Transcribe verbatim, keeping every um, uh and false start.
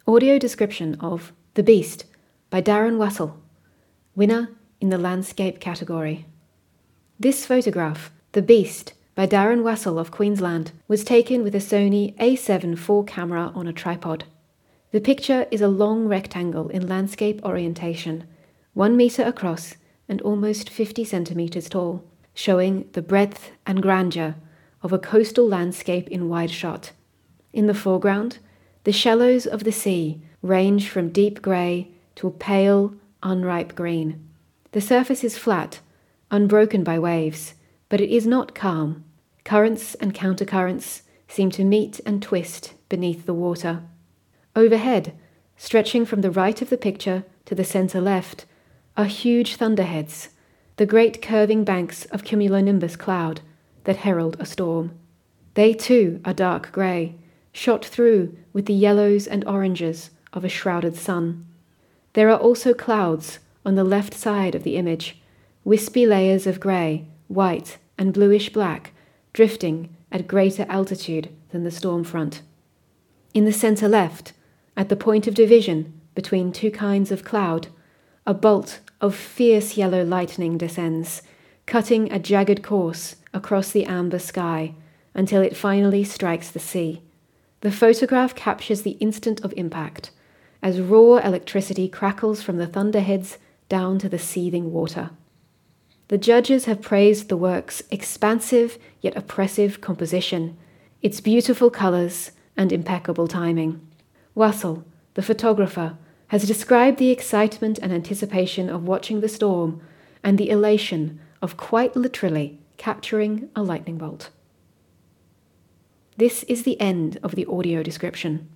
Audio description of The Beast by Darren Wassell, winner in the landscape category. This photograph, The Beast by Darren Wassell of Queensland, was taken with a Sony A seven four camera on a tripod. The picture is a long rectangle in landscape orientation, one metre across and almost fifty centimetres tall, showing the breadth and grandeur of a coastal landscape in wide shot. In the foreground, the shallows of the sea range from deep grey to a pale, unripe green. The surface is flat, unbroken by waves, but it is not calm. Currents and countercurrents seem to meet and twist beneath the water. Overhead, stretching from the right of the picture to the centre left, are huge thunderheads, the great curving banks of cumulonimbus cloud that herald a storm. They too are dark grey, shot through with the yellows and oranges of a shrouded sun. There are also clouds on the left side of the image, wispy layers of grey, white, and bluish-black, drifting at greater altitude than the storm front. In the centre left, at the point of division between two kinds of cloud, a bolt of fierce yellow lightning descends, cutting a jagged course across the amber sky until it finally strikes the sea. The photograph captures the instant of impact, as raw electricity crackles from the thunderheads down to the seething water. The judges have praised the work's expansive yet oppressive composition, its beautiful colours and impeccable timing. Wassell, the photographer, has described the excitement and anticipation of watching the storm and the elation of quite literally capturing a lightning bolt. This is the end of the audio description.